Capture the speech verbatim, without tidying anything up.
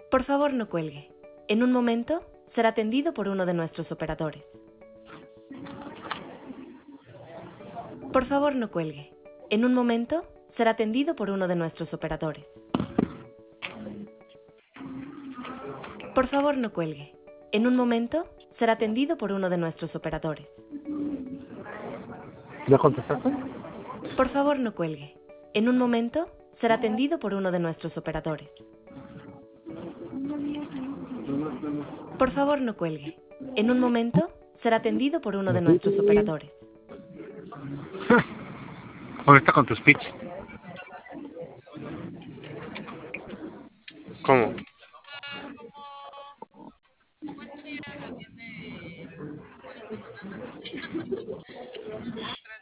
Por favor, no cuelgue. En un momento, será atendido por uno de nuestros operadores. Por favor, no cuelgue. En un momento, será atendido por uno de nuestros operadores. Por favor, no cuelgue. En un momento, será atendido por uno de nuestros operadores. ¿Ya contestaste? Por favor, no cuelgue. En un momento, será atendido por uno de nuestros operadores. Por favor, no cuelgue. En un momento, será atendido por uno de nuestros operadores. Ahora está con tu speech.